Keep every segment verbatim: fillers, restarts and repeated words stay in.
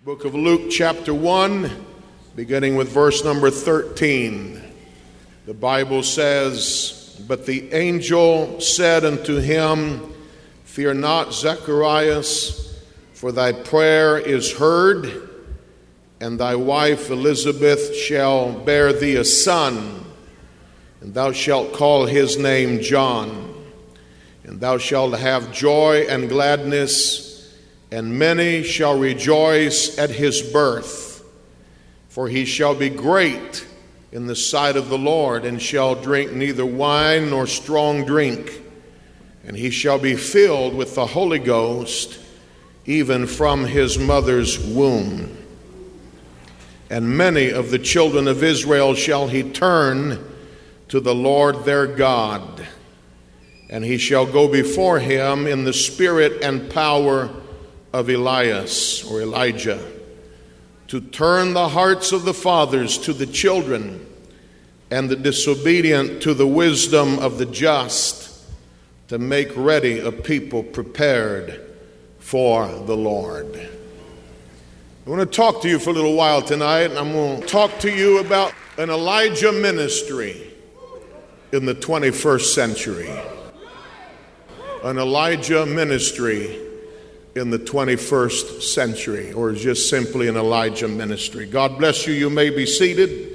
Book of Luke, chapter one, beginning with verse number thirteen. The Bible says, "But the angel said unto him, Fear not, Zacharias, for thy prayer is heard, and thy wife Elizabeth shall bear thee a son, and thou shalt call his name John. And thou shalt have joy and gladness, and many shall rejoice at his birth. For he shall be great in the sight of the Lord, and shall drink neither wine nor strong drink. And he shall be filled with the Holy Ghost, even from his mother's womb. And many of the children of Israel shall he turn to the Lord their God. And he shall go before him in the spirit and power of Elias or Elijah, to turn the hearts of the fathers to the children, and the disobedient to the wisdom of the just, to make ready a people prepared for the Lord." I want to talk to you for a little while tonight, and I'm going to talk to you about an Elijah ministry in the twenty-first century. An Elijah ministry in the twenty-first century, or just simply an Elijah ministry. God bless you. You may be seated.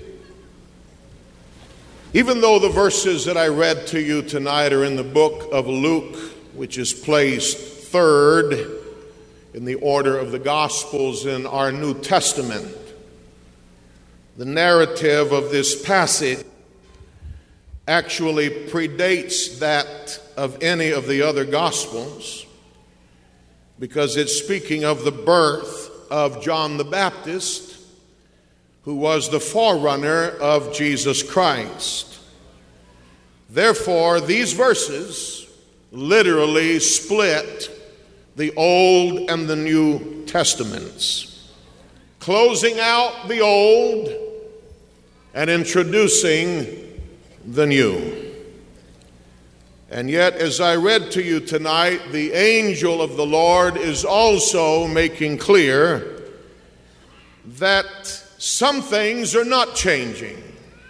Even though the verses that I read to you tonight are in the book of Luke, which is placed third in the order of the Gospels in our New Testament, the narrative of this passage actually predates that of any of the other Gospels, because it's speaking of the birth of John the Baptist, who was the forerunner of Jesus Christ. Therefore, these verses literally split the Old and the New Testaments, closing out the Old and introducing the New. And yet, as I read to you tonight, the angel of the Lord is also making clear that some things are not changing,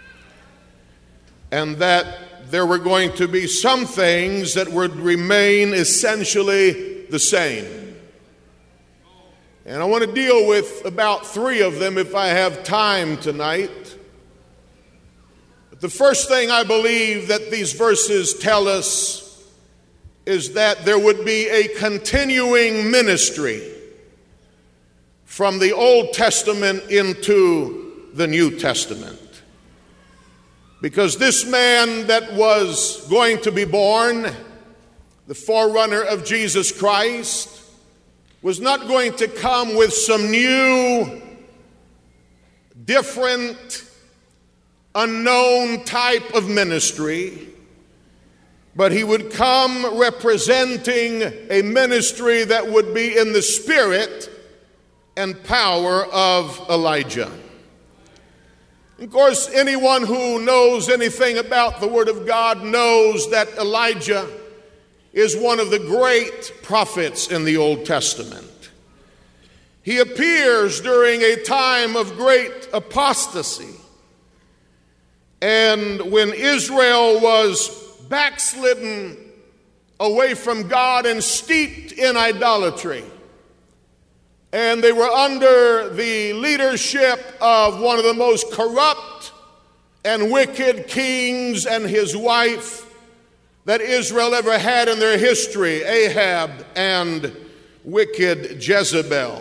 and that there were going to be some things that would remain essentially the same. And I want to deal with about three of them if I have time tonight. The first thing I believe that these verses tell us is that there would be a continuing ministry from the Old Testament into the New Testament. Because this man that was going to be born, the forerunner of Jesus Christ, was not going to come with some new, different, unknown type of ministry, but he would come representing a ministry that would be in the spirit and power of Elijah. Of course, anyone who knows anything about the Word of God knows that Elijah is one of the great prophets in the Old Testament. He appears during a time of great apostasy. And when Israel was backslidden away from God and steeped in idolatry, and they were under the leadership of one of the most corrupt and wicked kings and his wife that Israel ever had in their history, Ahab and wicked Jezebel,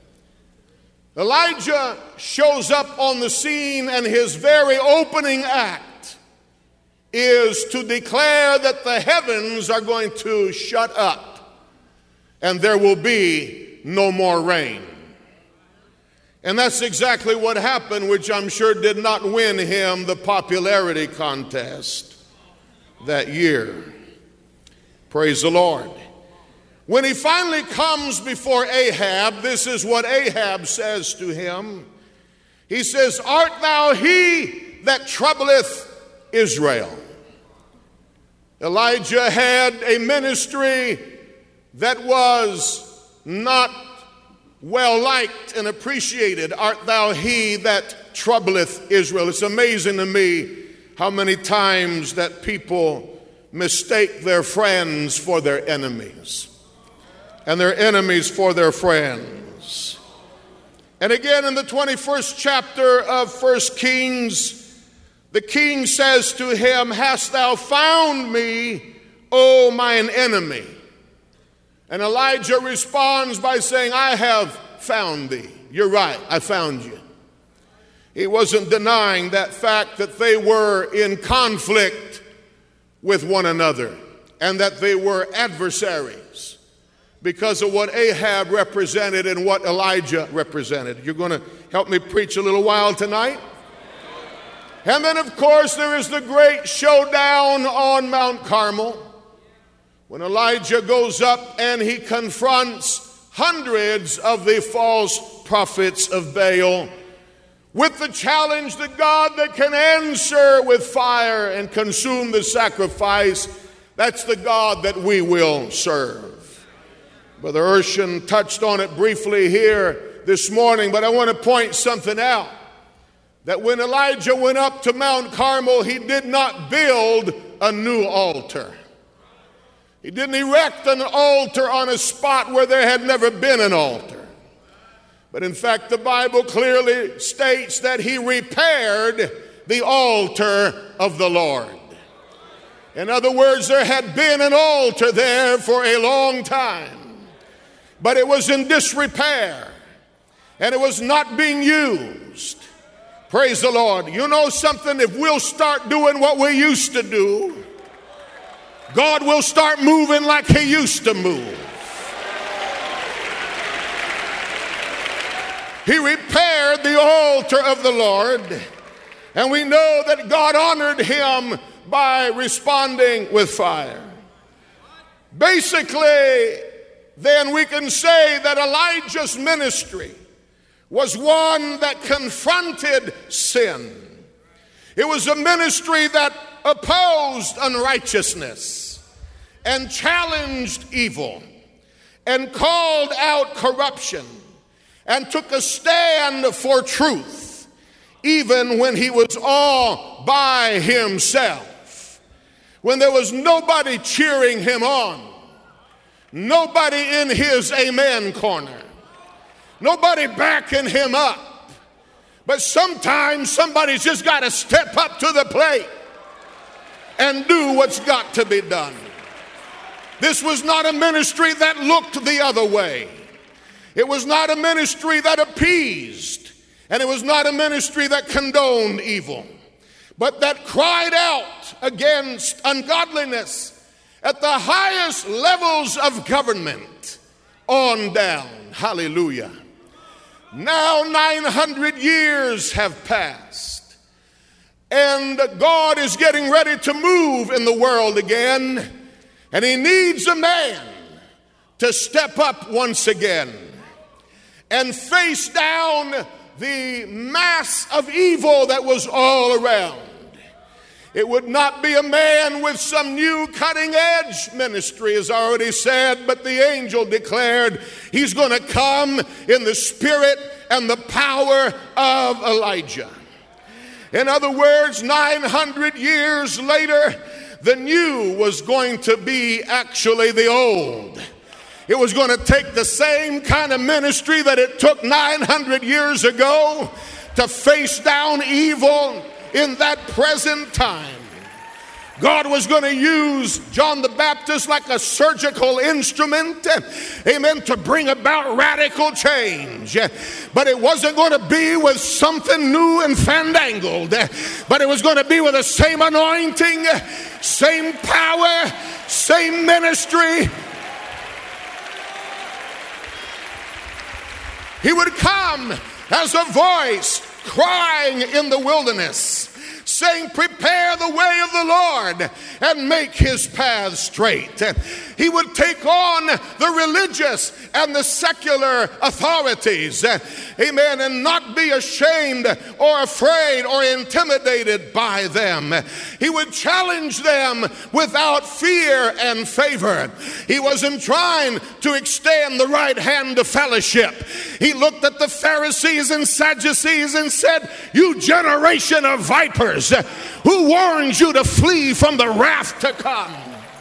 Elijah shows up on the scene, and his very opening act is to declare that the heavens are going to shut up and there will be no more rain. And that's exactly what happened, which I'm sure did not win him the popularity contest that year. Praise the Lord. When he finally comes before Ahab, this is what Ahab says to him. He says, "Art thou he that troubleth Israel?" Elijah had a ministry that was not well liked and appreciated. Art thou he that troubleth Israel? It's amazing to me how many times that people mistake their friends for their enemies, and their enemies for their friends. And again, in the twenty-first chapter of First Kings, the king says to him, hast thou found me, O mine enemy? And Elijah responds by saying, I have found thee. You're right, I found you. He wasn't denying that fact that they were in conflict with one another and that they were adversaries because of what Ahab represented and what Elijah represented. You're going to help me preach a little while tonight? And then, of course, there is the great showdown on Mount Carmel when Elijah goes up and he confronts hundreds of the false prophets of Baal with the challenge that God that can answer with fire and consume the sacrifice, that's the God that we will serve. Brother Urshan touched on it briefly here this morning, but I want to point something out. That when Elijah went up to Mount Carmel, he did not build a new altar. He didn't erect an altar on a spot where there had never been an altar. But in fact, the Bible clearly states that he repaired the altar of the Lord. In other words, there had been an altar there for a long time, but it was in disrepair, and it was not being used. Praise the Lord. You know something? If we'll start doing what we used to do, God will start moving like he used to move. He repaired the altar of the Lord, and we know that God honored him by responding with fire. Basically, then we can say that Elijah's ministry was one that confronted sin. It was a ministry that opposed unrighteousness and challenged evil and called out corruption and took a stand for truth, even when he was all by himself, when there was nobody cheering him on, nobody in his amen corner, nobody backing him up. But sometimes somebody's just got to step up to the plate and do what's got to be done. This was not a ministry that looked the other way. It was not a ministry that appeased, and it was not a ministry that condoned evil, but that cried out against ungodliness at the highest levels of government on down. Hallelujah. Now nine hundred years have passed, and God is getting ready to move in the world again, and he needs a man to step up once again and face down the mass of evil that was all around. It would not be a man with some new cutting edge ministry, as I already said, but the angel declared he's going to come in the spirit and the power of Elijah. In other words, nine hundred years later, the new was going to be actually the old. It was going to take the same kind of ministry that it took nine hundred years ago to face down evil in that present time. God was going to use John the Baptist like a surgical instrument, amen, to bring about radical change. But it wasn't going to be with something new and fandangled, but it was going to be with the same anointing, same power, same ministry. He would come as a voice crying in the wilderness, saying, prepare the way of the Lord and make his paths straight. He would take on the religious and the secular authorities, amen, and not be ashamed or afraid or intimidated by them. He would challenge them without fear and favor. He wasn't trying to extend the right hand of fellowship. He looked at the Pharisees and Sadducees and said, you generation of vipers, who warns you to flee from the wrath to come?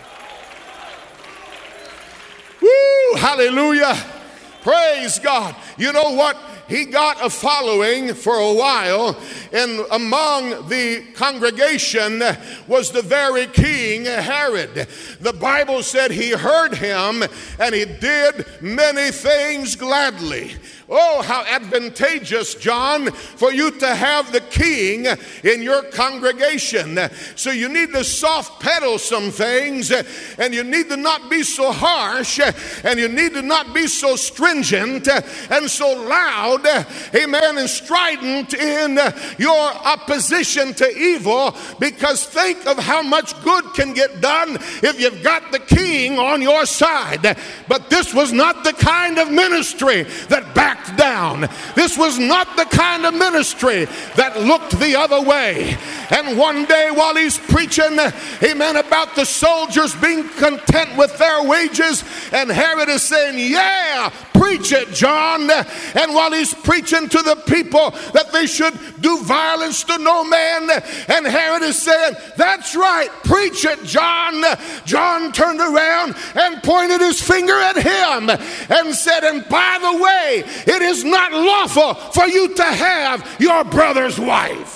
Woo, hallelujah. Praise God. You know what? He got a following for a while, and among the congregation was the very king Herod. The Bible said he heard him and he did many things gladly. Oh, how advantageous, John, for you to have the king in your congregation. So you need to soft pedal some things, and you need to not be so harsh, and you need to not be so stringent and so loud, amen, and strident in your opposition to evil, because think of how much good can get done if you've got the king on your side. But this was not the kind of ministry that backed down. This was not the kind of ministry that looked the other way. And one day while he's preaching, amen, about the soldiers being content with their wages, and Herod is saying, yeah, preach it, John. And while he's preaching to the people that they should do violence to no man, and Herod is saying, that's right, preach it, John. John turned around and pointed his finger at him and said, and by the way, it is not lawful for you to have your brother's wife.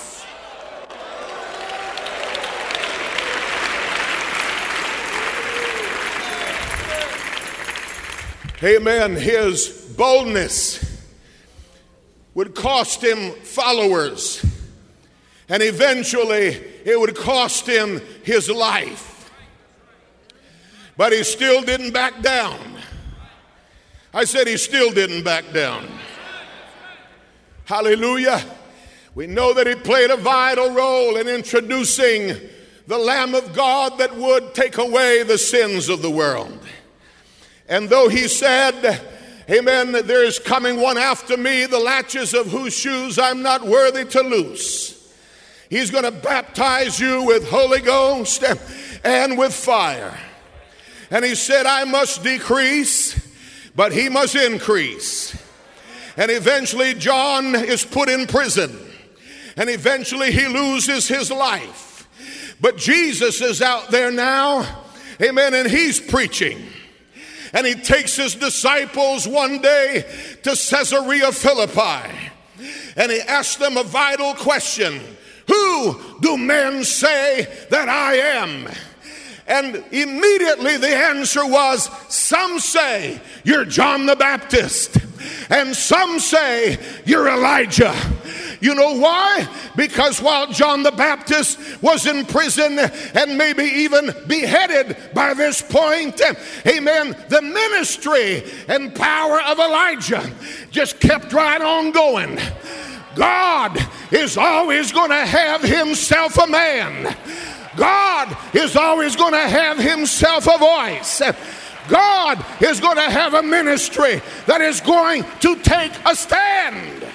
Amen. His boldness would cost him followers, and eventually it would cost him his life. But he still didn't back down. I said he still didn't back down. Hallelujah. We know that he played a vital role in introducing the Lamb of God that would take away the sins of the world. And though he said, amen, there is coming one after me, the latches of whose shoes I'm not worthy to loose. He's going to baptize you with Holy Ghost and with fire. And he said, I must decrease, but he must increase. And eventually John is put in prison. And eventually he loses his life. But Jesus is out there now, amen, and he's preaching. And he takes his disciples one day to Caesarea Philippi. And he asks them a vital question. Who do men say that I am? And immediately the answer was, some say you're John the Baptist, and some say you're Elijah. You know why? Because while John the Baptist was in prison and maybe even beheaded by this point, amen, the ministry and power of Elijah just kept right on going. God is always going to have himself a man. God is always going to have himself a voice. God is going to have a ministry that is going to take a stand.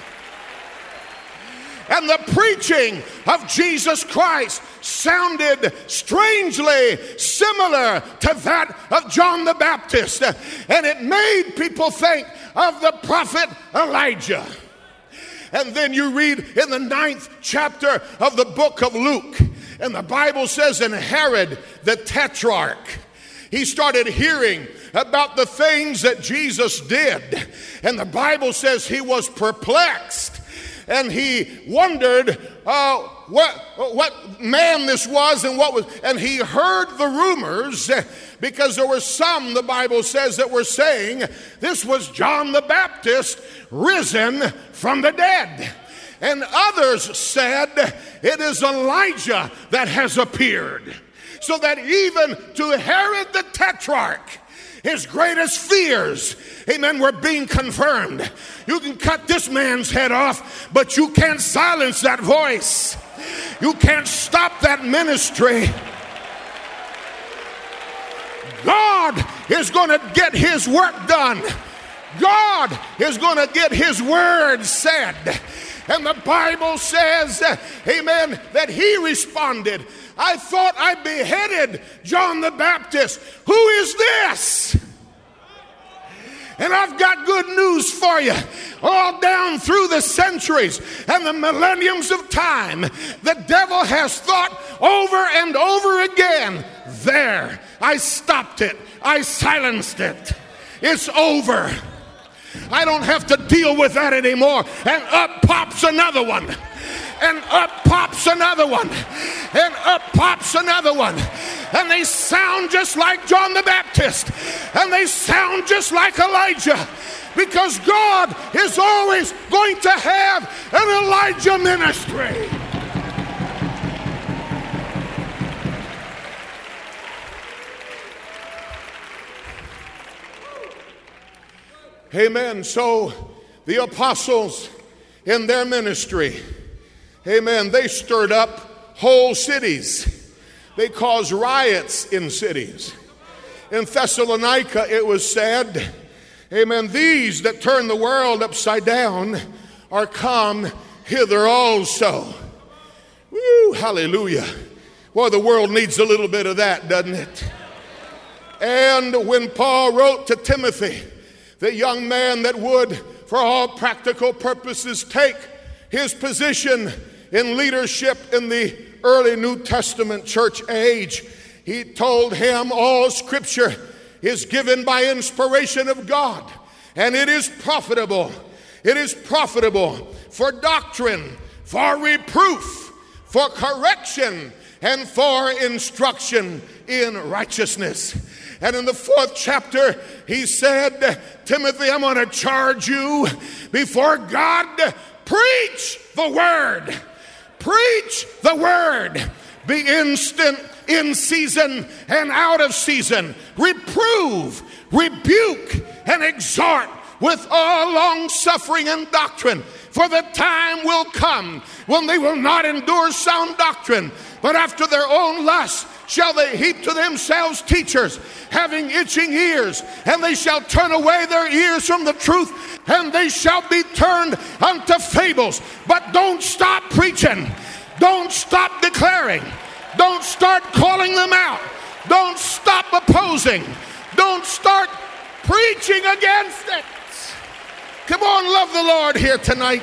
And the preaching of Jesus Christ sounded strangely similar to that of John the Baptist. And it made people think of the prophet Elijah. And then you read in the ninth chapter of the book of Luke, and the Bible says, and Herod the Tetrarch, he started hearing about the things that Jesus did. And the Bible says he was perplexed. And he wondered uh, what, what man this was and what was, and he heard the rumors, because there were some, the Bible says, that were saying this was John the Baptist risen from the dead. And others said it is Elijah that has appeared. So that even to Herod the Tetrarch, his greatest fears, amen, were being confirmed. You can cut this man's head off, but you can't silence that voice. You can't stop that ministry. God is going to get his work done. God is going to get his word said. And the Bible says, amen, that he responded, I thought I beheaded John the Baptist. Who is this? And I've got good news for you. All down through the centuries and the millenniums of time, the devil has thought over and over again, there, I stopped it. I silenced it. It's over. I don't have to deal with that anymore. And up pops another one. And up pops another one. And up pops another one. And they sound just like John the Baptist. And they sound just like Elijah. Because God is always going to have an Elijah ministry. Amen. So the apostles in their ministry, amen, they stirred up whole cities. They caused riots in cities. In Thessalonica it was said, amen, these that turn the world upside down are come hither also. Woo, hallelujah. Boy, the world needs a little bit of that, doesn't it? And when Paul wrote to Timothy, the young man that would, for all practical purposes, take his position in leadership in the early New Testament church age, he told him all scripture is given by inspiration of God, and it is profitable. It is profitable for doctrine, for reproof, for correction, and for instruction in righteousness. And in the fourth chapter, he said, Timothy, I'm going to charge you before God, preach the word. Preach the word. Be instant, in season and out of season. Reprove, rebuke, and exhort with all long suffering and doctrine. For the time will come when they will not endure sound doctrine, but after their own lusts shall they heap to themselves teachers, having itching ears, and they shall turn away their ears from the truth, and they shall be turned unto fables. But don't stop preaching. Don't stop declaring. Don't start calling them out. Don't stop opposing. Don't start preaching against it. Come on, love the Lord here tonight.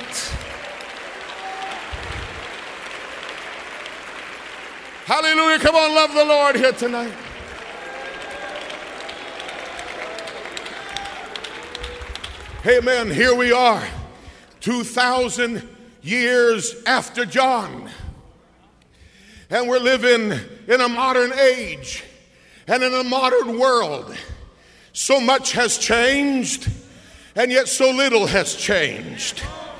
Hallelujah. Come on, love the Lord here tonight. Amen. Here we are, two thousand years after John. And we're living in a modern age and in a modern world. So much has changed, and yet so little has changed.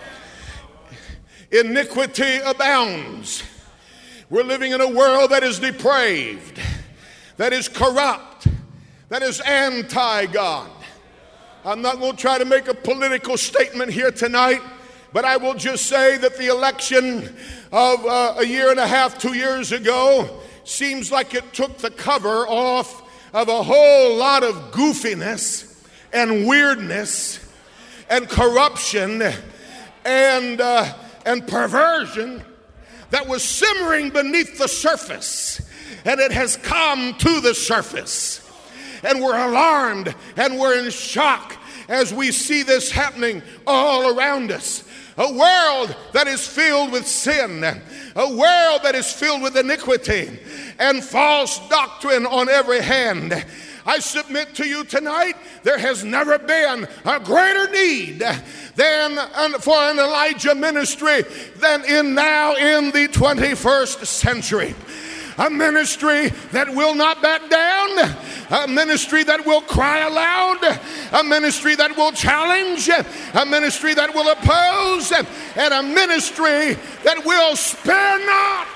Iniquity abounds. We're living in a world that is depraved, that is corrupt, that is anti-God. I'm not going to try to make a political statement here tonight, but I will just say that the election of uh, a year and a half, two years ago, seems like it took the cover off of a whole lot of goofiness and weirdness and corruption and, uh, and perversion that was simmering beneath the surface, and it has come to the surface. And we're alarmed and we're in shock as we see this happening all around us. A world that is filled with sin, a world that is filled with iniquity and false doctrine on every hand. I submit to you tonight, there has never been a greater need than for an Elijah ministry than in now in the twenty-first century. A ministry that will not back down, a ministry that will cry aloud, a ministry that will challenge, a ministry that will oppose, and a ministry that will spare not.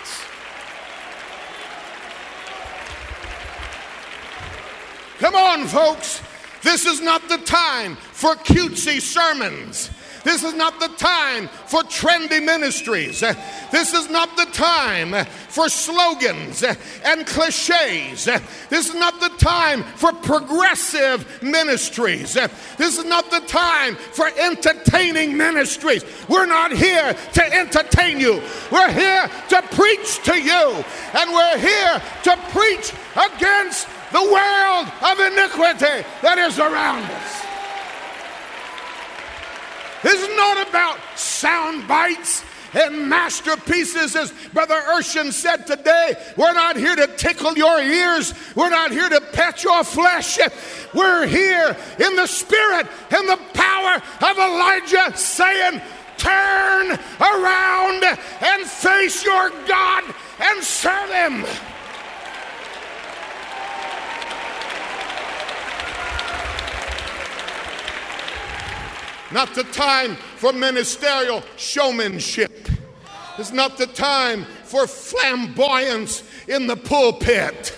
Come on, folks. This is not the time for cutesy sermons. This is not the time for trendy ministries. This is not the time for slogans and cliches. This is not the time for progressive ministries. This is not the time for entertaining ministries. We're not here to entertain you. We're here to preach to you. And we're here to preach against the world of iniquity that is around us. This is not about sound bites and masterpieces, as Brother Urshan said today. We're not here to tickle your ears. We're not here to pet your flesh. We're here in the spirit and the power of Elijah saying, turn around and face your God and serve him. Not the time for ministerial showmanship. It's not the time for flamboyance in the pulpit.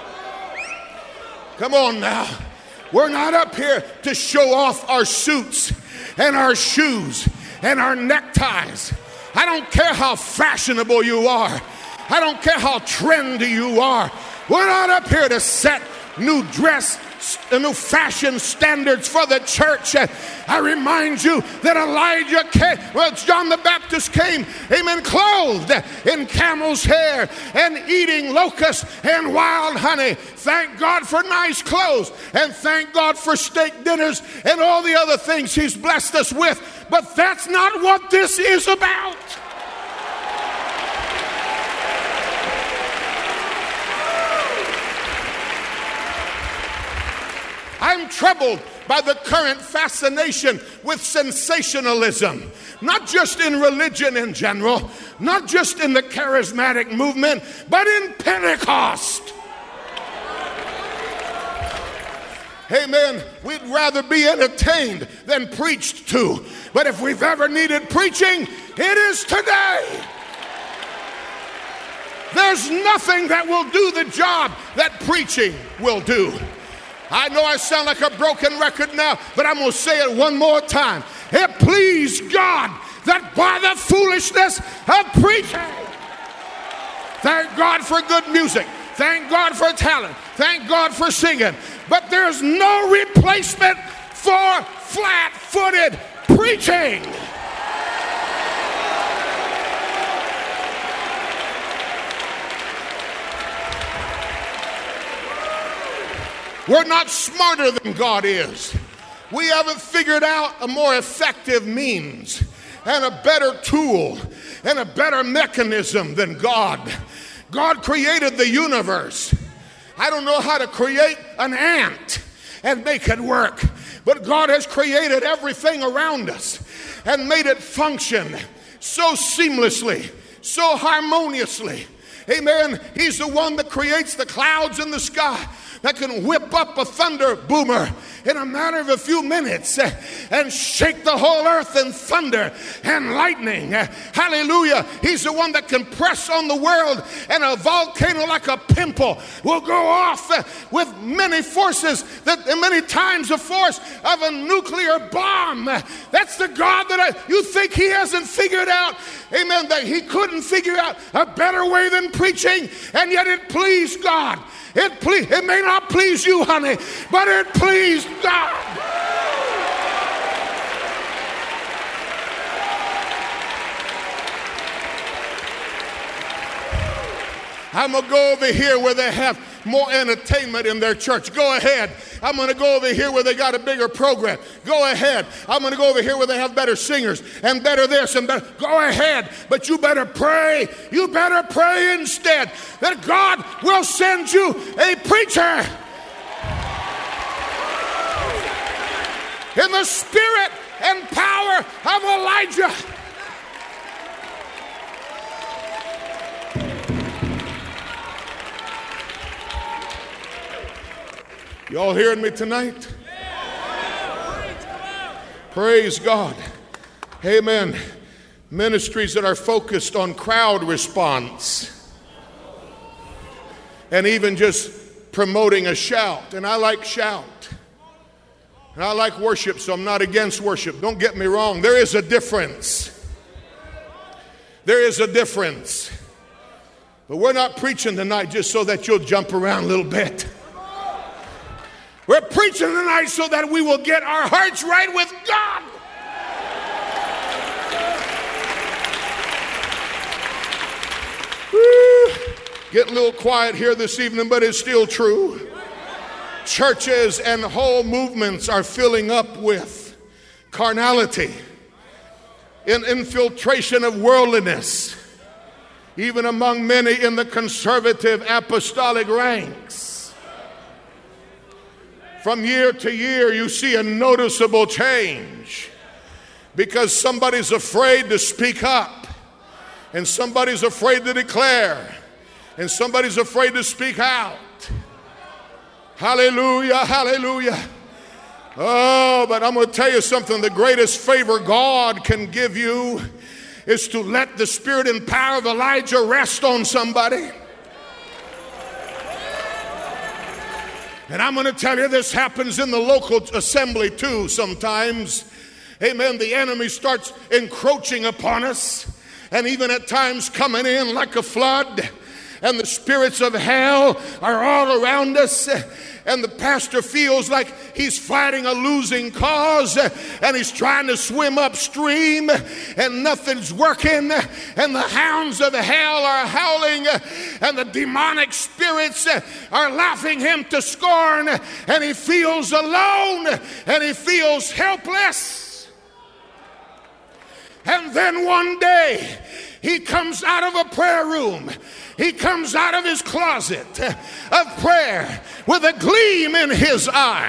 Come on now. We're not up here to show off our suits and our shoes and our neckties. I don't care how fashionable you are. I don't care how trendy you are. We're not up here to set new dress the new fashion standards for the church. I remind you that Elijah came, well, John the Baptist came, amen, clothed in camel's hair and eating locusts and wild honey. Thank God for nice clothes, and thank God for steak dinners and all the other things he's blessed us with. But that's not what this is about. I'm troubled by the current fascination with sensationalism, not just in religion in general, not just in the charismatic movement, but in Pentecost. Amen. We'd rather be entertained than preached to. But if we've ever needed preaching, it is today. There's nothing that will do the job that preaching will do. I know I sound like a broken record now, but I'm going to say it one more time. It pleased God that by the foolishness of preaching, thank God for good music, thank God for talent, thank God for singing, but there's no replacement for flat-footed preaching. We're not smarter than God is. We haven't figured out a more effective means and a better tool and a better mechanism than God. God created the universe. I don't know how to create an ant and make it work, but God has created everything around us and made it function so seamlessly, so harmoniously. Amen. He's the one that creates the clouds in the sky, that can whip up a thunder boomer in a matter of a few minutes and shake the whole earth in thunder and lightning. Hallelujah. He's the one that can press on the world, and a volcano like a pimple will go off with many forces, that many times the force of a nuclear bomb. That's the God that I, you think he hasn't figured out, amen, that he couldn't figure out a better way than preaching, and yet it pleased God. It, ple- it may not please you, honey, but it pleased God. I'm going to go over here where they have more entertainment in their church. Go ahead. I'm going to go over here where they got a bigger program. Go ahead. I'm going to go over here where they have better singers and better this and better. Go ahead. But you better pray. You better pray instead that God will send you a preacher in the spirit and power of Elijah. Y'all hearing me tonight? Praise God. Amen. Ministries that are focused on crowd response and even just promoting a shout. And I like shout. And I like worship, so I'm not against worship. Don't get me wrong. There is a difference. There is a difference. But we're not preaching tonight just so that you'll jump around a little bit. We're preaching tonight so that we will get our hearts right with God. Woo. Getting a little quiet here this evening, but it's still true. Churches and whole movements are filling up with carnality, in infiltration of worldliness, even among many in the conservative apostolic ranks. From year to year, you see a noticeable change because somebody's afraid to speak up, and somebody's afraid to declare, and somebody's afraid to speak out. Hallelujah, hallelujah. Oh, but I'm going to tell you something. The greatest favor God can give you is to let the spirit and power of Elijah rest on somebody. And I'm going to tell you, this happens in the local assembly too sometimes. Amen. The enemy starts encroaching upon us, and even at times coming in like a flood. And the spirits of hell are all around us. And the pastor feels like he's fighting a losing cause. And he's trying to swim upstream. And nothing's working. And the hounds of hell are howling. And the demonic spirits are laughing him to scorn. And he feels alone. And he feels helpless. And then one day, he comes out of a prayer room. He comes out of his closet of prayer with a gleam in his eye.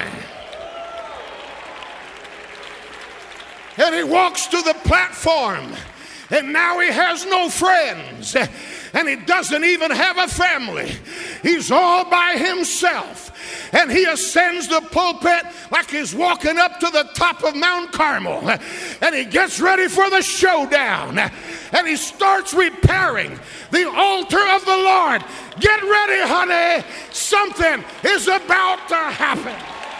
And he walks to the platform, and now he has no friends, and he doesn't even have a family. He's all by himself. And he ascends the pulpit like he's walking up to the top of Mount Carmel. And he gets ready for the showdown. And he starts repairing the altar of the Lord. Get ready, honey. Something is about to happen.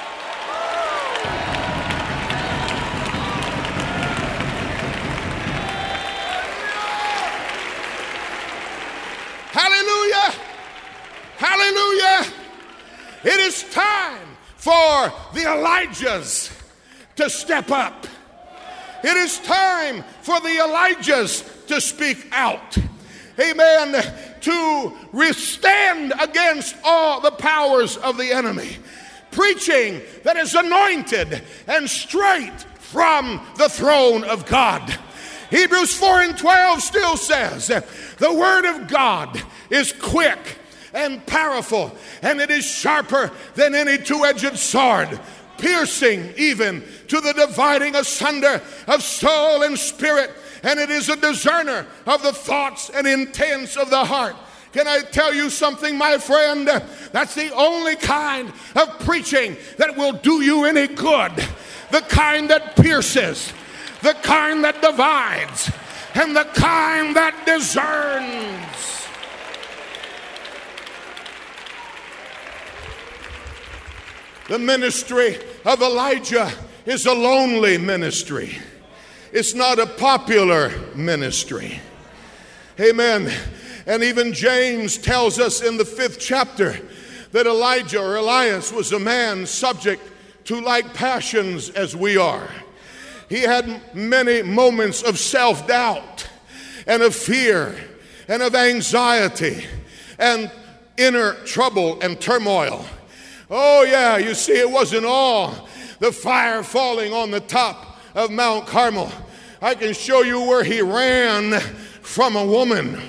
Hallelujah. Hallelujah. It is time for the Elijahs to step up. It is time for the Elijahs to speak out. Amen. To withstand against all the powers of the enemy. Preaching that is anointed and straight from the throne of God. Hebrews four and twelve still says, the word of God is quick and powerful, and it is sharper than any two-edged sword, piercing even to the dividing asunder of soul and spirit, and it is a discerner of the thoughts and intents of the heart. Can I tell you something, my friend? That's the only kind of preaching that will do you any good. The kind that pierces, the kind that divides, and the kind that discerns. The ministry of Elijah is a lonely ministry. It's not a popular ministry. Amen. And even James tells us in the fifth chapter that Elijah or Elias was a man subject to like passions as we are. He had many moments of self-doubt and of fear and of anxiety and inner trouble and turmoil. Oh yeah, you see, it wasn't all the fire falling on the top of Mount Carmel. I can show you where he ran from a woman.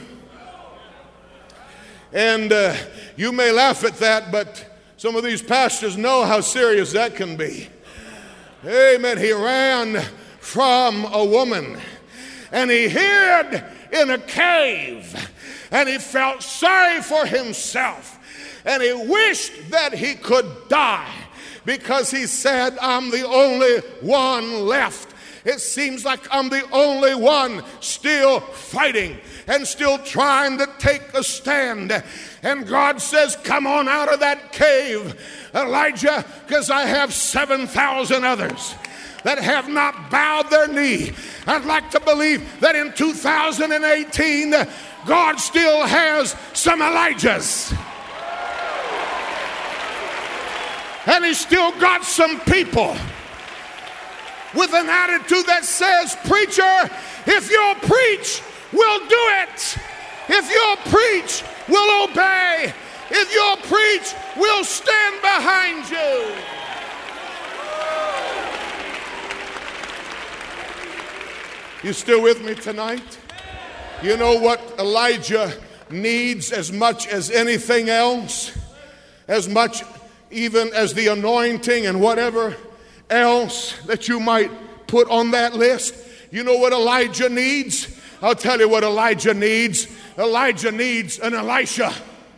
And uh, you may laugh at that, but some of these pastors know how serious that can be. Amen. He ran from a woman, and he hid in a cave, and he felt sorry for himself. And he wished that he could die because he said, I'm the only one left It seems like I'm the only one still fighting and still trying to take a stand. And God says, come on out of that cave, Elijah, because I have seven thousand others that have not bowed their knee. I'd like to believe that in two thousand eighteen, God still has some Elijahs. And he's still got some people with an attitude that says, preacher, if you'll preach, we'll do it. If you'll preach, we'll obey. If you'll preach, we'll stand behind you. You still with me tonight? You know what Elijah needs as much as anything else? As much even as the anointing and whatever else that you might put on that list. You know what Elijah needs? I'll tell you what Elijah needs. Elijah needs an Elisha.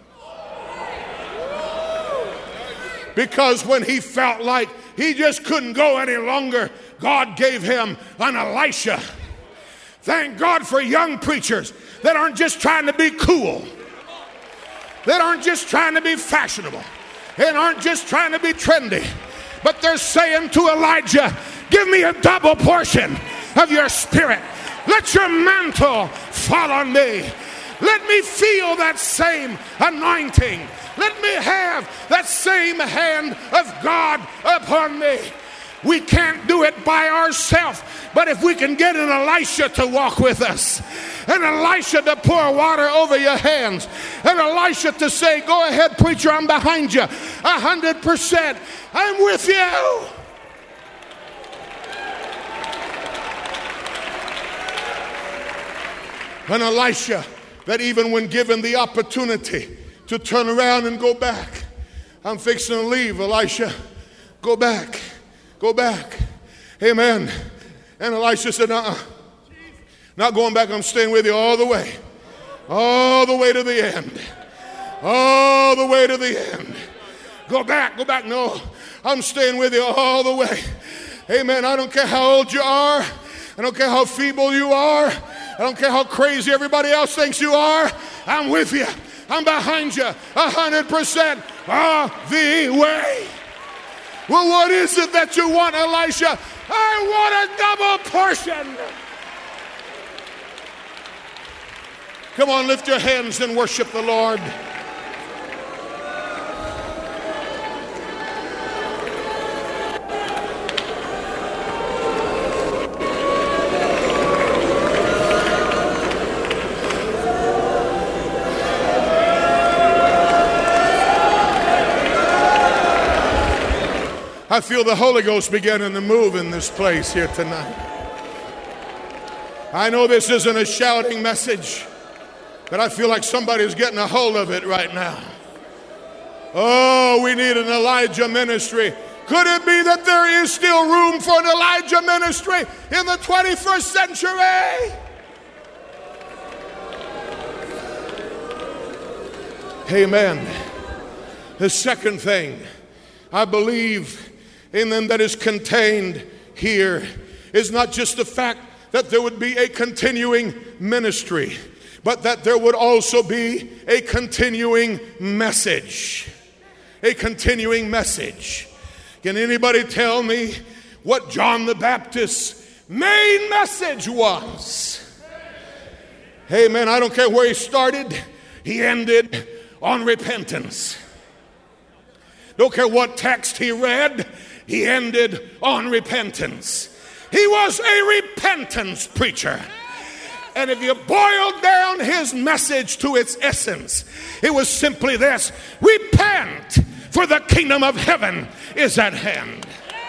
Because when he felt like he just couldn't go any longer, God gave him an Elisha. Thank God for young preachers that aren't just trying to be cool, that aren't just trying to be fashionable, and aren't just trying to be trendy, but they're saying to Elijah, give me a double portion of your spirit. Let your mantle fall on me. Let me feel that same anointing. Let me have that same hand of God upon me. We can't do it by ourselves, but if we can get an Elisha to walk with us, an Elisha to pour water over your hands, an Elisha to say, go ahead, preacher, I'm behind you, a hundred percent, I'm with you. An Elisha that even when given the opportunity to turn around and go back, I'm fixing to leave, Elisha, go back. Go back. Amen. And Elisha said, uh-uh. Not going back. I'm staying with you all the way. All the way to the end. All the way to the end. Go back. Go back. No, I'm staying with you all the way. Amen. I don't care how old you are. I don't care how feeble you are. I don't care how crazy everybody else thinks you are. I'm with you. I'm behind you a hundred percent of the way. Well, what is it that you want, Elisha? I want a double portion. Come on, lift your hands and worship the Lord. I feel the Holy Ghost beginning to move in this place here tonight. I know this isn't a shouting message, but I feel like somebody's getting a hold of it right now. Oh, we need an Elijah ministry. Could it be that there is still room for an Elijah ministry in the twenty-first century? Amen. The second thing I believe in them that is contained here is not just the fact that there would be a continuing ministry, but that there would also be a continuing message. A continuing message. Can anybody tell me what John the Baptist's main message was? Hey man, I don't care where he started, he ended on repentance. Don't care what text he read, he ended on repentance. He was a repentance preacher. And if you boil down his message to its essence, it was simply this: repent, for the kingdom of heaven is at hand.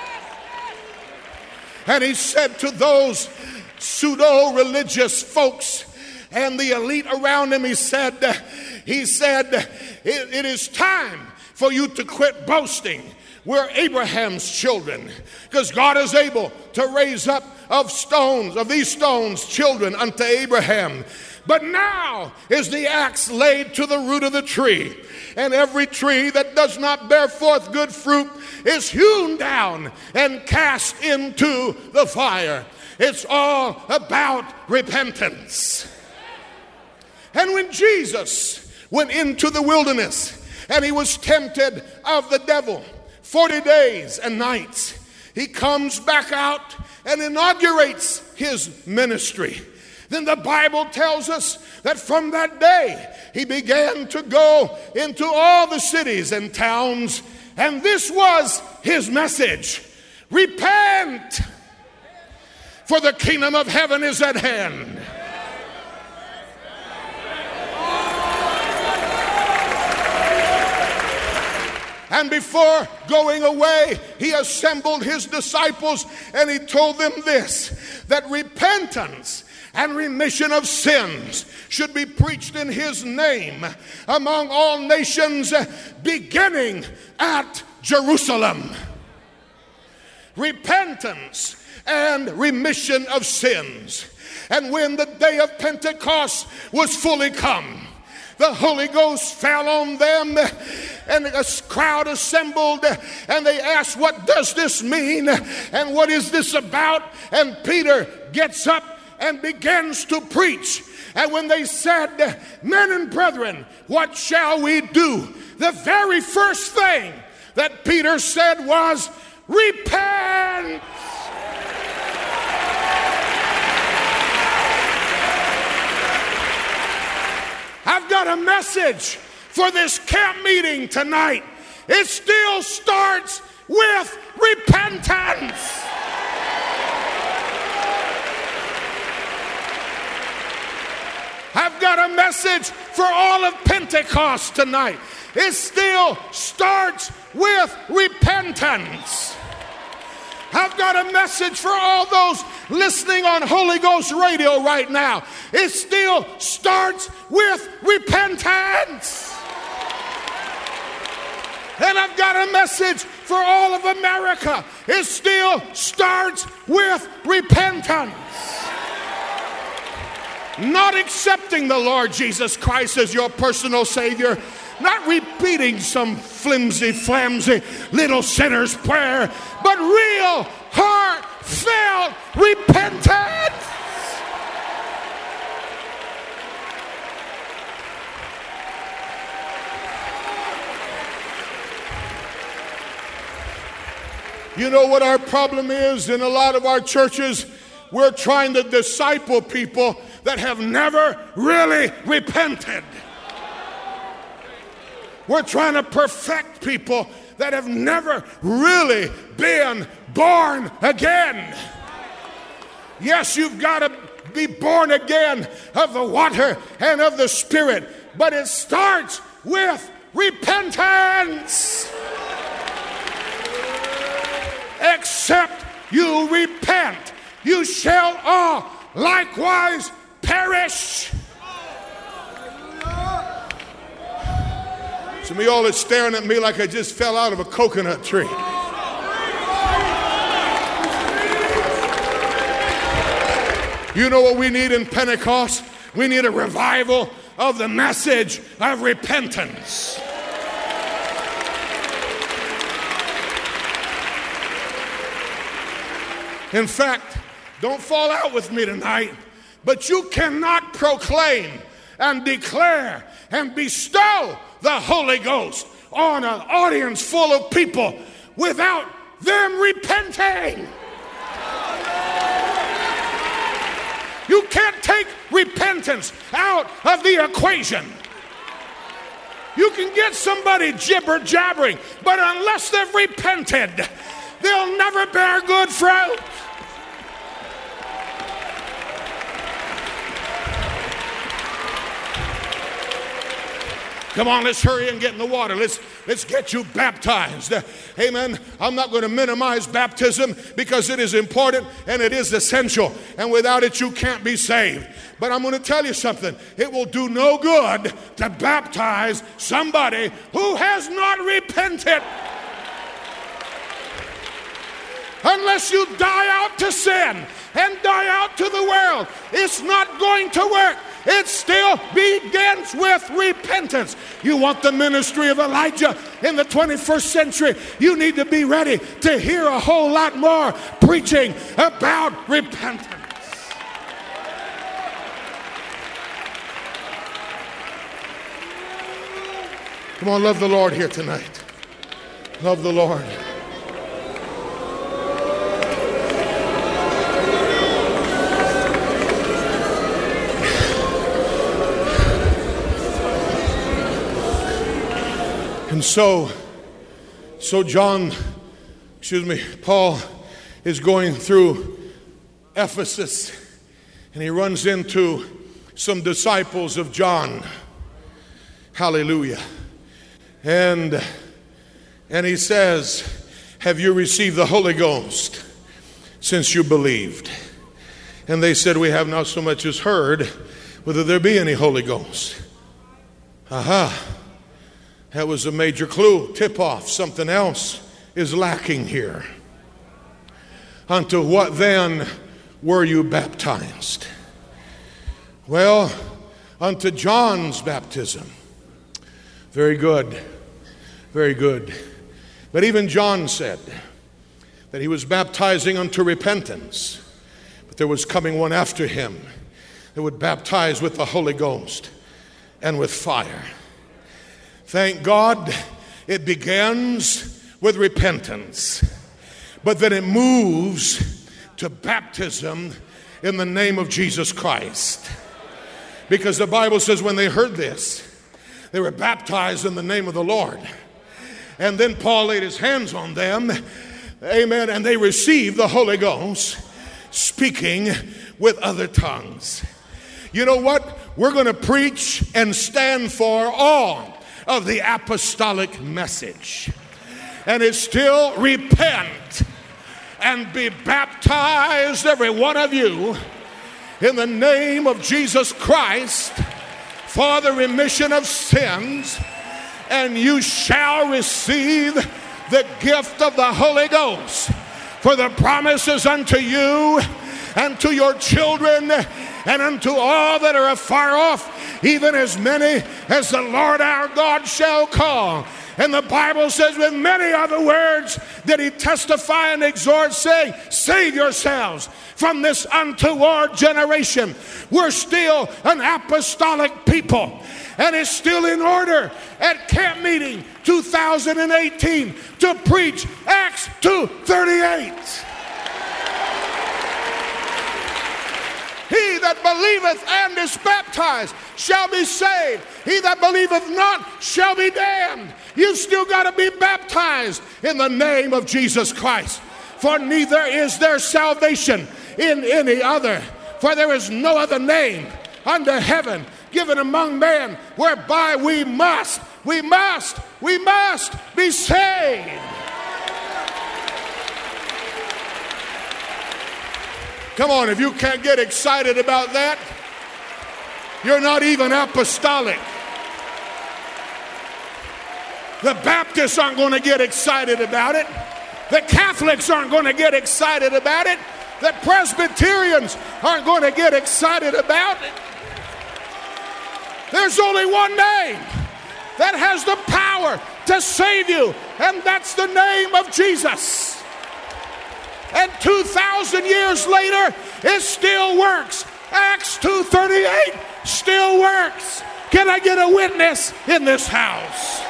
And he said to those pseudo-religious folks and the elite around him, he said, he said, it, it is time for you to quit boasting. We're Abraham's children, because God is able to raise up of stones, of these stones, children unto Abraham. But now is the axe laid to the root of the tree, and every tree that does not bear forth good fruit is hewn down and cast into the fire. It's all about repentance. And when Jesus went into the wilderness and he was tempted of the devil forty days and nights, he comes back out and inaugurates his ministry. Then the Bible tells us that from that day he began to go into all the cities and towns, and this was his message: repent, for the kingdom of heaven is at hand. And before going away, he assembled his disciples and he told them this, that repentance and remission of sins should be preached in his name among all nations, beginning at Jerusalem. Repentance and remission of sins. And when the day of Pentecost was fully come, the Holy Ghost fell on them, and a crowd assembled, and they asked, what does this mean? And what is this about? And Peter gets up and begins to preach. And when they said, men and brethren, what shall we do? The very first thing that Peter said was, repent. I've got a message for this camp meeting tonight. It still starts with repentance. I've got a message for all of Pentecost tonight. It still starts with repentance. I've got a message for all those listening on Holy Ghost radio right now. It still starts with repentance. And I've got a message for all of America. It still starts with repentance. Not accepting the Lord Jesus Christ as your personal Savior. Not repeating some flimsy, flamsy little sinner's prayer, but real, heartfelt repentance. You know what our problem is in a lot of our churches? We're trying to disciple people that have never really repented. We're trying to perfect people that have never really been born again. Yes, you've got to be born again of the water and of the Spirit, but it starts with repentance. Except you repent, you shall all likewise perish. Some of y'all are staring at me like I just fell out of a coconut tree. You know what we need in Pentecost? We need a revival of the message of repentance. In fact, don't fall out with me tonight, but you cannot proclaim and declare and bestow the Holy Ghost on an audience full of people without them repenting. You can't take repentance out of the equation. You can get somebody jibber jabbering, but unless they've repented, they'll never bear good fruit. Come on, let's hurry and get in the water. Let's, let's get you baptized. Uh, amen. I'm not going to minimize baptism because it is important and it is essential. And without it, you can't be saved. But I'm going to tell you something. It will do no good to baptize somebody who has not repented. Unless you die out to sin and die out to the world, it's not going to work. It still begins with repentance. You want the ministry of Elijah in the twenty-first century? You need to be ready to hear a whole lot more preaching about repentance. Come on, love the Lord here tonight. Love the Lord. And so, so John, excuse me, Paul is going through Ephesus, and he runs into some disciples of John. Hallelujah. And, and he says, have you received the Holy Ghost since you believed? And they said, we have not so much as heard whether there be any Holy Ghost. Aha. That was a major clue, tip-off. Something else is lacking here. Unto what then were you baptized? Well, unto John's baptism. Very good. Very good. But even John said that he was baptizing unto repentance. But there was coming one after him that would baptize with the Holy Ghost and with fire. Thank God it begins with repentance, but then it moves to baptism in the name of Jesus Christ. Because the Bible says when they heard this, they were baptized in the name of the Lord. And then Paul laid his hands on them, amen, and they received the Holy Ghost, speaking with other tongues. You know what? We're going to preach and stand for all of the apostolic message. And it's still repent and be baptized, every one of you, in the name of Jesus Christ for the remission of sins, and you shall receive the gift of the Holy Ghost. For the promises unto you and to your children and unto all that are afar off, even as many as the Lord our God shall call. And the Bible says with many other words that he testify and exhort, saying, save yourselves from this untoward generation. We're still an apostolic people, and it's still in order at camp meeting two thousand eighteen to preach Acts two thirty-eight. He that believeth and is baptized shall be saved. He that believeth not shall be damned. You still got to be baptized in the name of Jesus Christ. For neither is there salvation in any other. For there is no other name under heaven given among men whereby we must, we must, we must be saved. Come on, if you can't get excited about that, you're not even apostolic. The Baptists aren't going to get excited about it. The Catholics aren't going to get excited about it. The Presbyterians aren't going to get excited about it. There's only one name that has the power to save you, and that's the name of Jesus. And two thousand years later, it still works. Acts two thirty-eight still works. Can I get a witness in this house?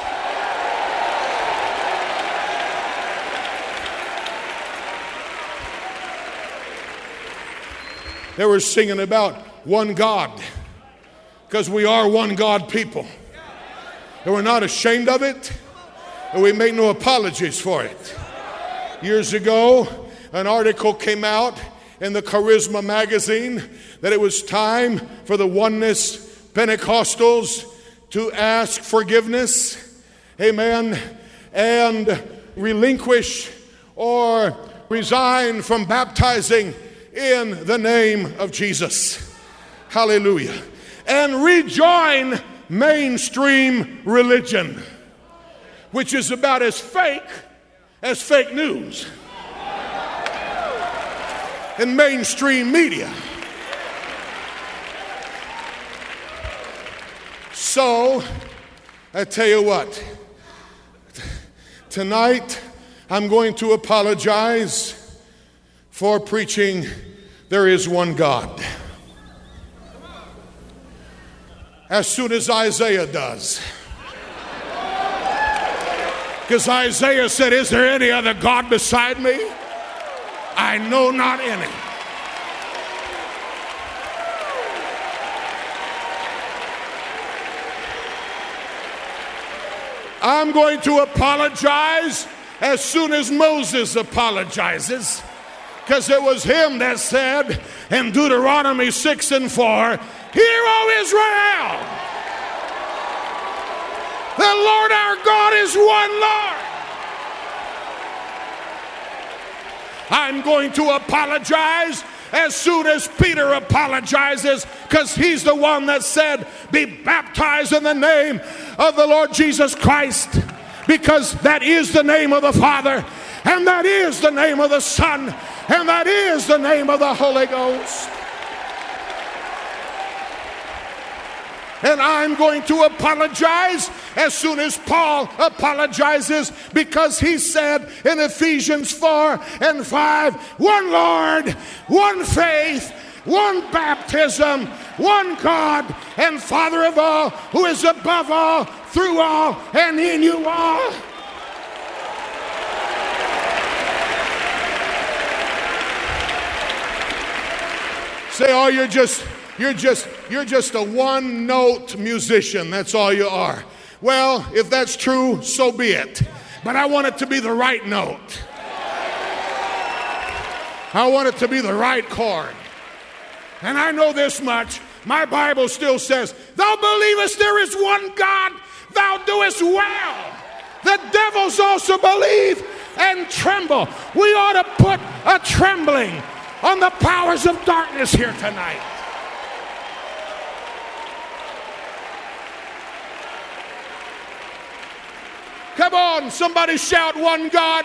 They were singing about one God, because we are one God people. And we're not ashamed of it, and we make no apologies for it. Years ago, an article came out in the Charisma magazine that it was time for the Oneness Pentecostals to ask forgiveness, amen, and relinquish or resign from baptizing in the name of Jesus. Hallelujah. And rejoin mainstream religion, which is about as fake as fake news and mainstream media. So, I tell you what, tonight I'm going to apologize for preaching there is one God. As soon as Isaiah does. Because Isaiah said, is there any other God beside me? I know not any. I'm going to apologize as soon as Moses apologizes, because it was him that said in Deuteronomy six and four, hear, O Israel, the Lord our God is one Lord. I'm going to apologize as soon as Peter apologizes, because he's the one that said, be baptized in the name of the Lord Jesus Christ, because that is the name of the Father, and that is the name of the Son, and that is the name of the Holy Ghost. And I'm going to apologize as soon as Paul apologizes, because he said in Ephesians four and five, one Lord, one faith, one baptism, one God and Father of all, who is above all, through all, and in you all. Say, oh, you're just, you're just, you're just a one-note musician. That's all you are. Well, if that's true, so be it. But I want it to be the right note. I want it to be the right chord. And I know this much. My Bible still says, thou believest there is one God, thou doest well. The devils also believe and tremble. We ought to put a trembling on the powers of darkness here tonight. Come on, somebody shout one God.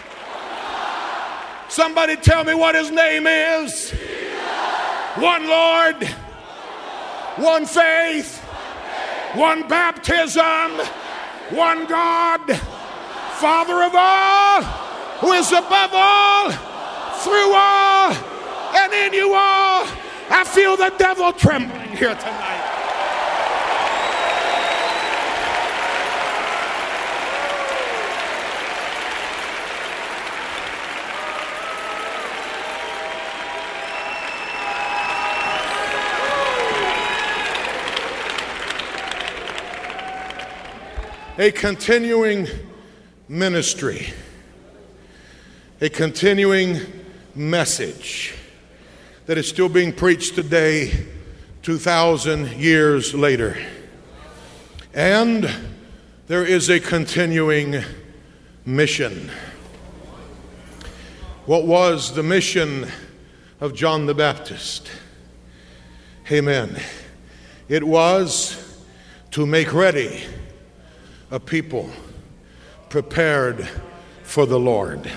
Somebody tell me what his name is. One Lord, one faith, one baptism, one God, Father of all, who is above all, through all, and in you all. I feel the devil trembling here tonight. A continuing ministry, a continuing message that is still being preached today, two thousand years later. And there is a continuing mission. What was the mission of John the Baptist? Amen. It was to make ready a people prepared for the Lord.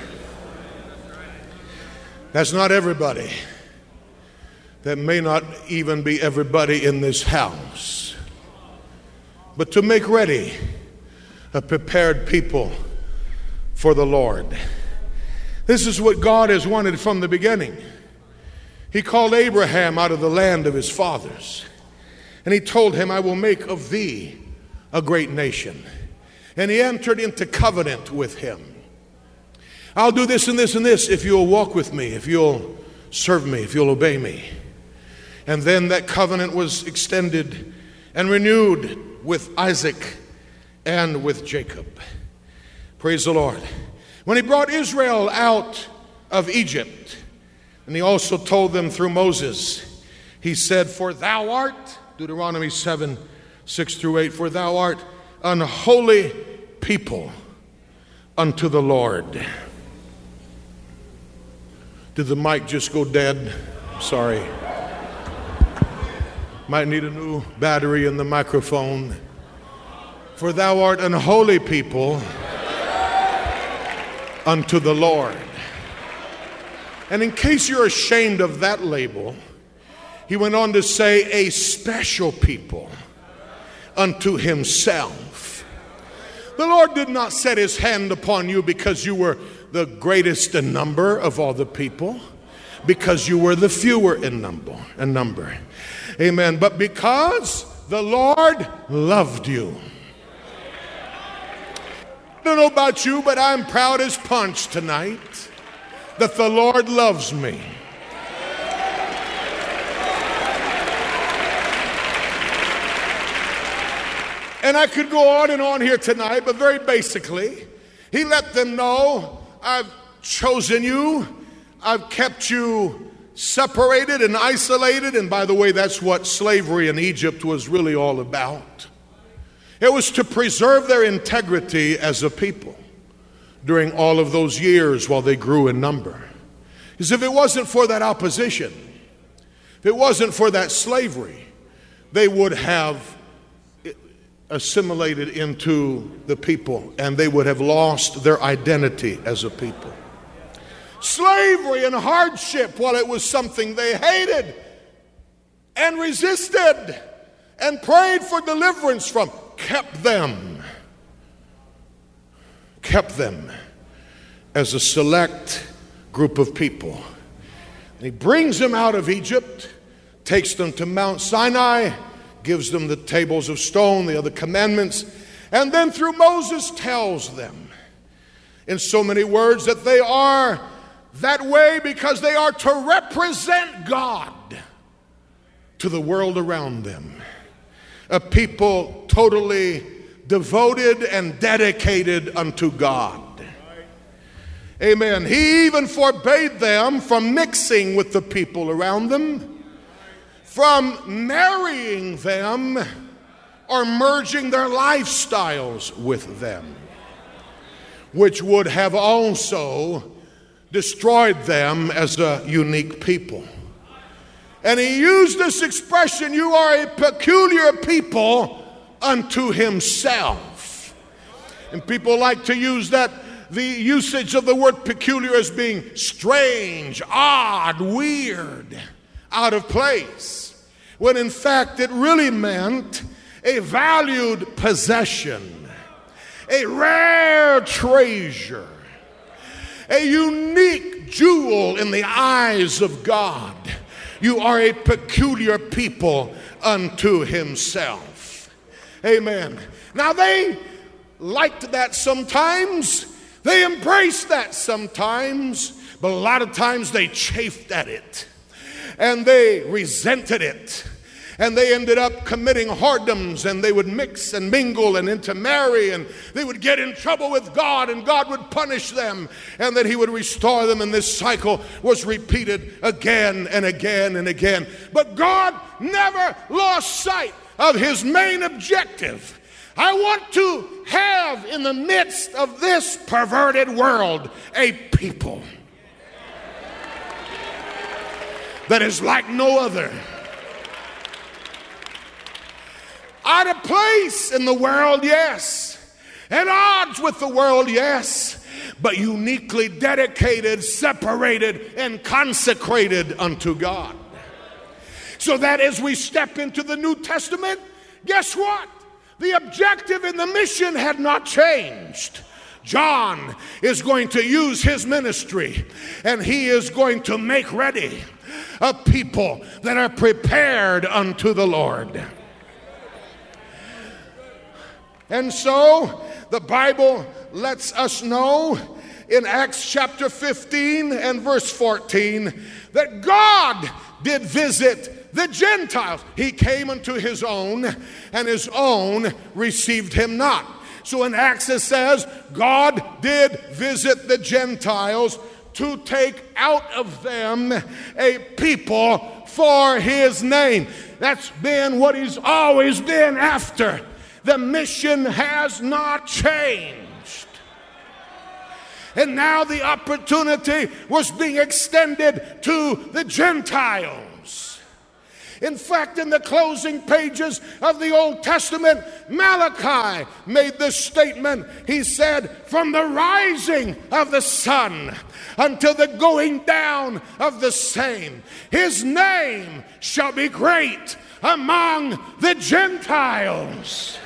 That's not everybody. That may not even be everybody in this house. But to make ready a prepared people for the Lord. This is what God has wanted from the beginning. He called Abraham out of the land of his fathers. And he told him, I will make of thee a great nation. And he entered into covenant with him. I'll do this and this and this if you'll walk with me, if you'll serve me, if you'll obey me. And then that covenant was extended and renewed with Isaac and with Jacob. Praise the Lord. When he brought Israel out of Egypt, and he also told them through Moses, he said, for thou art, Deuteronomy seven, six through eight, for thou art an holy people unto the Lord. Did the mic just go dead? Sorry. Might need a new battery in the microphone. For thou art an holy people unto the Lord. And in case you're ashamed of that label, he went on to say a special people unto himself. The Lord did not set his hand upon you because you were the greatest in number of all the people, because you were the fewer in number, in number. Amen. But because the Lord loved you. I don't know about you, but I'm proud as punch tonight that the Lord loves me. And I could go on and on here tonight, but very basically, he let them know, I've chosen you, I've kept you separated and isolated. And by the way, that's what slavery in Egypt was really all about. It was to preserve their integrity as a people during all of those years while they grew in number. Because if it wasn't for that opposition, if it wasn't for that slavery, they would have assimilated into the people and they would have lost their identity as a people. Slavery and hardship, while it was something they hated and resisted and prayed for deliverance from, kept them, kept them as a select group of people. And he brings them out of Egypt, takes them to Mount Sinai, gives them the tables of stone, the other commandments, and then through Moses tells them in so many words that they are that way because they are to represent God to the world around them. A people totally devoted and dedicated unto God. Amen. He even forbade them from mixing with the people around them, from marrying them, or merging their lifestyles with them, which would have also destroyed them as a unique people. And he used this expression, you are a peculiar people unto himself. And people like to use that, the usage of the word peculiar as being strange, odd, weird, out of place, when in fact it really meant a valued possession, a rare treasure, a unique jewel in the eyes of God. You are a peculiar people unto himself. Amen. Now they liked that sometimes. They embraced that sometimes. But a lot of times they chafed at it. And they resented it. And they ended up committing whoredoms, and they would mix and mingle and intermarry, and they would get in trouble with God, and God would punish them, and then he would restore them, and this cycle was repeated again and again and again. But God never lost sight of his main objective. I want to have in the midst of this perverted world a people that is like no other. Out of place in the world, yes. At odds with the world, yes. But uniquely dedicated, separated, and consecrated unto God. So that as we step into the New Testament, guess what? The objective and the mission had not changed. John is going to use his ministry, and he is going to make ready a people that are prepared unto the Lord. And so the Bible lets us know in Acts chapter fifteen and verse fourteen that God did visit the Gentiles. He came unto his own, and his own received him not. So in Acts it says, God did visit the Gentiles to take out of them a people for his name. That's been what he's always been after. The mission has not changed. And now the opportunity was being extended to the Gentiles. In fact, in the closing pages of the Old Testament, Malachi made this statement. He said, from the rising of the sun until the going down of the same, his name shall be great among the Gentiles.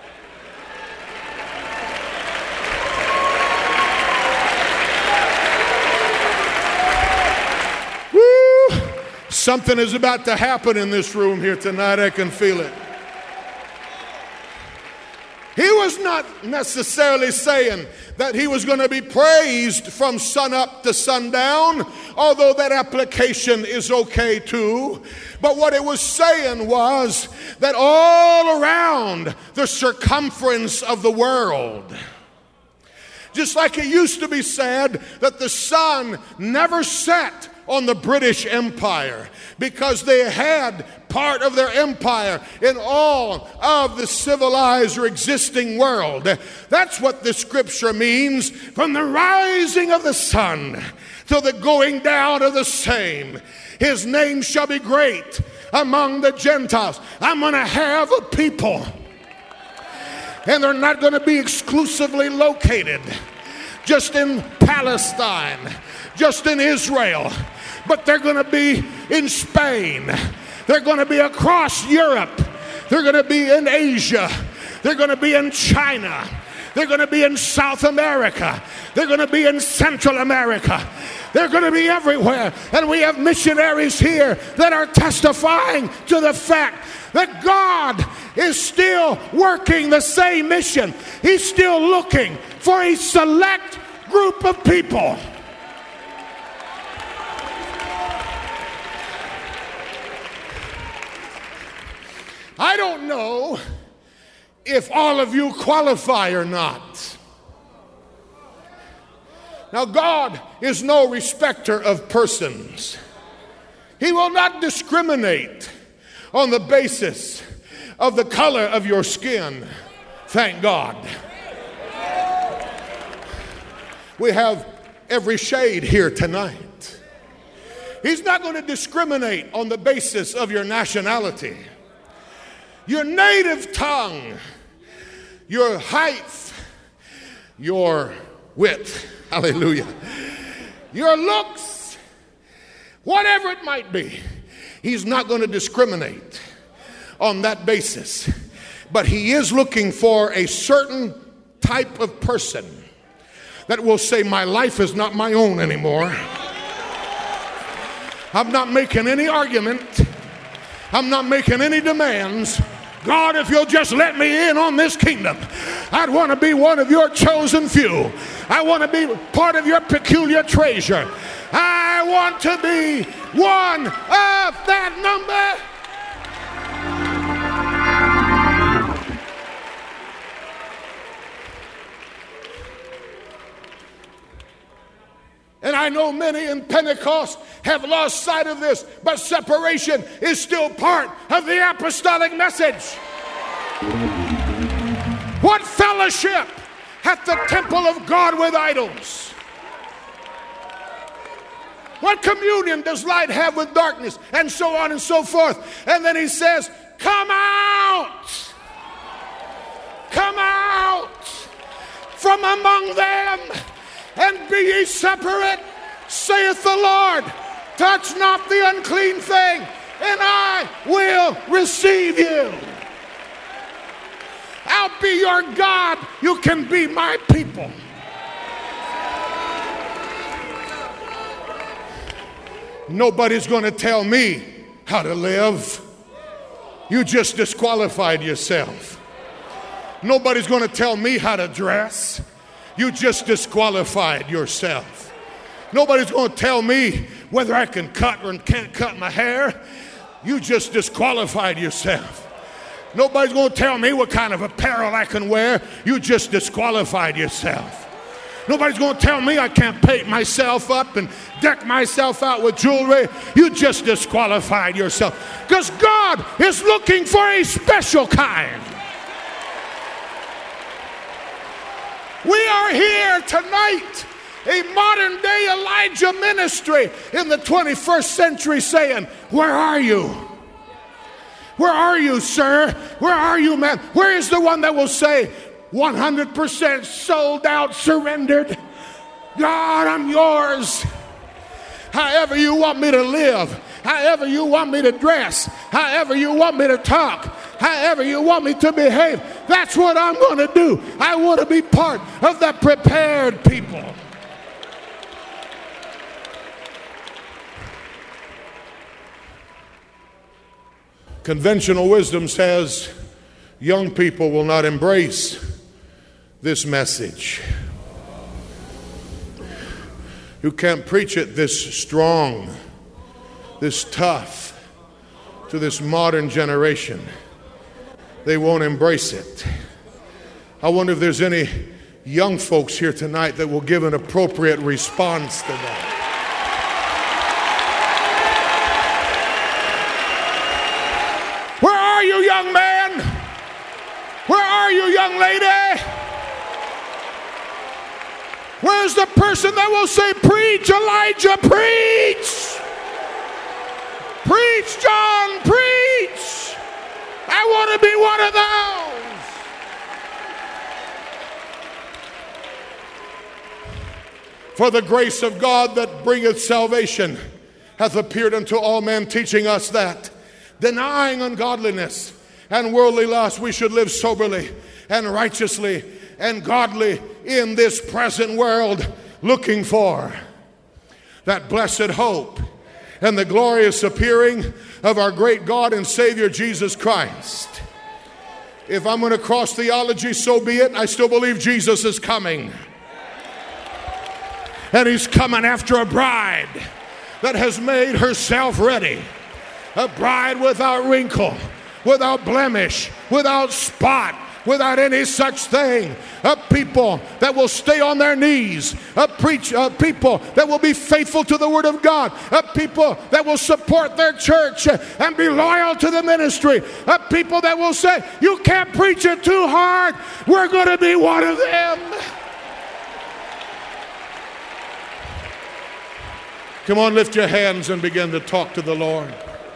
Woo! Something is about to happen in this room here tonight. I can feel it. He was not necessarily saying that he was going to be praised from sun up to sundown, although that application is okay too. But what it was saying was that all around the circumference of the world, just like it used to be said that the sun never set on the British Empire because they had part of their empire in all of the civilized or existing world. That's what the scripture means. From the rising of the sun till the going down of the same, his name shall be great among the Gentiles. I'm going to have a people, and they're not going to be exclusively located just in Palestine, just in Israel, but they're going to be in Spain. They're going to be across Europe. They're going to be in Asia. They're going to be in China. They're going to be in South America. They're going to be in Central America. They're going to be everywhere. And we have missionaries here that are testifying to the fact that God is still working the same mission. He's still looking for a select group of people. I don't know if all of you qualify or not. Now, God is no respecter of persons. He will not discriminate on the basis of the color of your skin. Thank God. We have every shade here tonight. He's not going to discriminate on the basis of your nationality, your native tongue, your height, your width, hallelujah, your looks, whatever it might be. He's not going to discriminate on that basis. But he is looking for a certain type of person that will say, my life is not my own anymore. I'm not making any argument. I'm not making any demands. God, if you'll just let me in on this kingdom, I'd want to be one of your chosen few. I want to be part of your peculiar treasure. I want to be one of that number. And I know many in Pentecost have lost sight of this, but separation is still part of the apostolic message. What fellowship hath the temple of God with idols? What communion does light have with darkness? And so on and so forth. And then he says, come out. Come out from among them. And be ye separate, saith the Lord. Touch not the unclean thing, and I will receive you. I'll be your God. You can be my people. Nobody's going to tell me how to live. You just disqualified yourself. Nobody's going to tell me how to dress. You just disqualified yourself. Nobody's going to tell me whether I can cut or can't cut my hair. You just disqualified yourself. Nobody's going to tell me what kind of apparel I can wear. You just disqualified yourself. Nobody's going to tell me I can't paint myself up and deck myself out with jewelry. You just disqualified yourself. Because God is looking for a special kind. We are here tonight, a modern day Elijah ministry in the twenty-first century saying, where are you? Where are you, sir? Where are you, man? Where is the one that will say, one hundred percent sold out, surrendered? God, I'm yours. However you want me to live, however you want me to dress, however you want me to talk, however you want me to behave, that's what I'm going to do. I want to be part of the prepared people. Conventional wisdom says young people will not embrace this message. You can't preach it this strong, this tough to this modern generation. They won't embrace it. I wonder if there's any young folks here tonight that will give an appropriate response to that. Where are you, young man? Where are you, young lady? Where's the person that will say, preach, Elijah, preach? Preach, John, preach. I want to be one of those. For the grace of God that bringeth salvation hath appeared unto all men, teaching us that, denying ungodliness and worldly lust, we should live soberly and righteously and godly in this present world, looking for that blessed hope and the glorious appearing of our great God and Savior Jesus Christ. If I'm going to cross theology, so be it. I still believe Jesus is coming. And he's coming after a bride that has made herself ready. A bride without wrinkle, without blemish, without spot, without any such thing. A people that will stay on their knees. A preach, a people that will be faithful to the Word of God. A people that will support their church and be loyal to the ministry. A people that will say, you can't preach it too hard. We're going to be one of them. Come on, lift your hands and begin to talk to the Lord.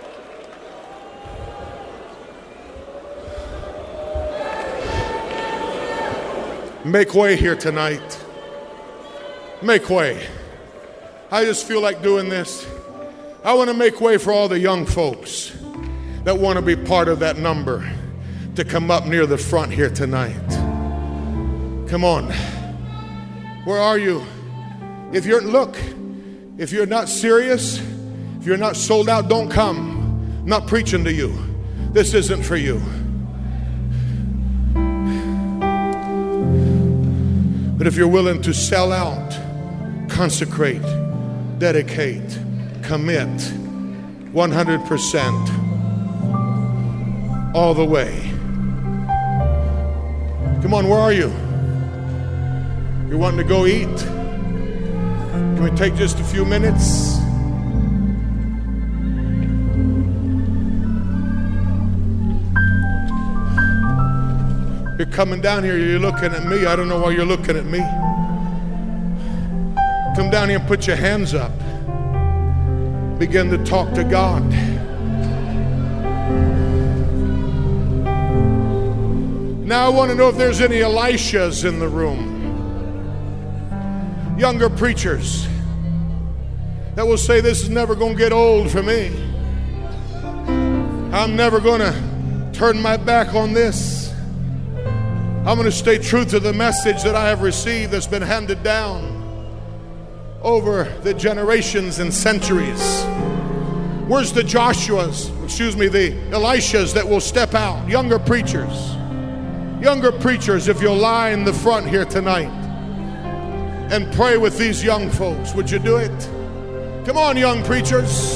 Make way here tonight. Make way. I just feel like doing this. I want to make way for all the young folks that want to be part of that number to come up near the front here tonight. Come on. Where are you? If you're, look, if you're not serious, if you're not sold out, don't come. I'm not preaching to you. This isn't for you. But if you're willing to sell out, consecrate, dedicate, commit, one hundred percent, all the way. Come on, where are you? You're wanting to go eat? Can we take just a few minutes? You're coming down here, you're looking at me. I don't know why you're looking at me. Come down here and put your hands up. Begin to talk to God. Now I want to know if there's any Elishas in the room. Younger preachers that will say, this is never going to get old for me. I'm never going to turn my back on this. I'm going to stay true to the message that I have received that's been handed down over the generations and centuries. Where's the Joshuas, excuse me, the Elishas that will step out? Younger preachers. Younger preachers, if you'll line the front here tonight and pray with these young folks, would you do it? Come on, young preachers.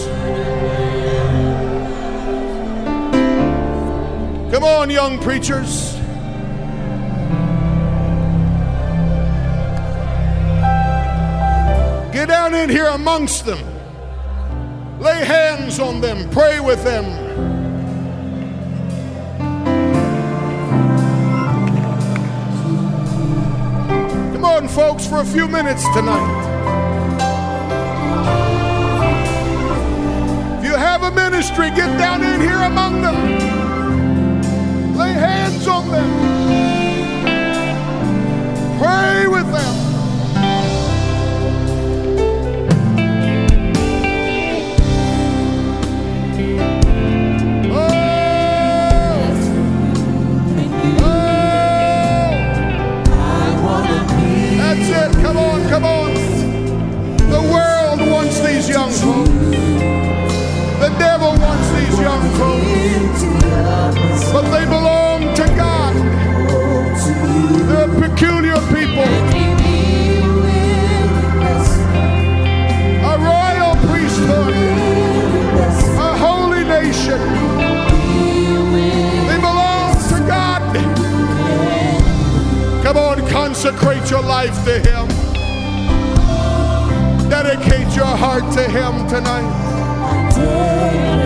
Come on, young preachers. Get down in here amongst them. Lay hands on them. Pray with them. Come on, folks, for a few minutes tonight. If you have a ministry, get down in here among them. Lay hands on them. Pray with them. consecrate your life to Him? Dedicate your heart to Him tonight.